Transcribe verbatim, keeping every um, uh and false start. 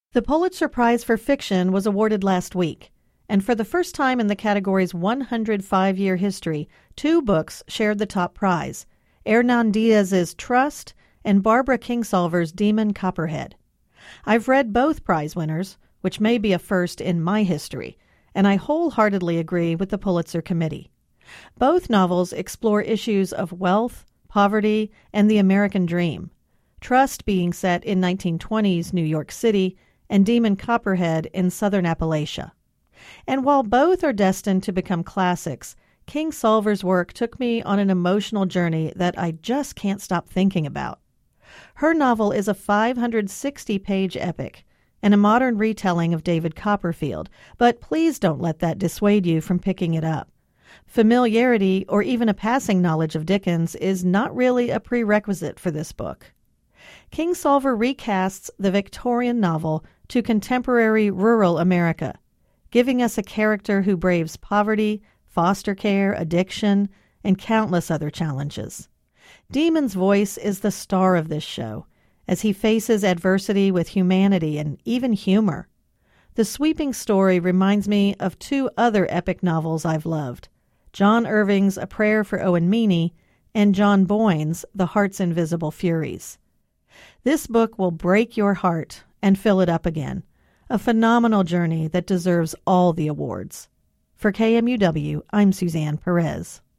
The Pulitzer Prize for Fiction was awarded last week, and for the first time in the category's one hundred five year history, two books shared the top prize, Hernan Diaz's Trust and Barbara Kingsolver's Demon Copperhead. I've read both prize winners, which may be a first in my history, and I wholeheartedly agree with the Pulitzer Committee. Both novels explore issues of wealth, poverty, and the American dream, Trust being set in nineteen twenties New York City and Demon Copperhead in southern Appalachia. And while both are destined to become classics, Kingsolver's work took me on an emotional journey that I just can't stop thinking about. Her novel is a five hundred sixty page epic and a modern retelling of David Copperfield, but please don't let that dissuade you from picking it up. Familiarity or even a passing knowledge of Dickens is not really a prerequisite for this book. Kingsolver recasts the Victorian novel to contemporary rural America, giving us a character who braves poverty, foster care, addiction, and countless other challenges. Demon's voice is the star of this show, as he faces adversity with humanity and even humor. The sweeping story reminds me of two other epic novels I've loved, John Irving's A Prayer for Owen Meany and John Boyne's The Heart's Invisible Furies. This book will break your heart and fill it up again, a phenomenal journey that deserves all the awards. For K M U W, I'm Suzanne Perez.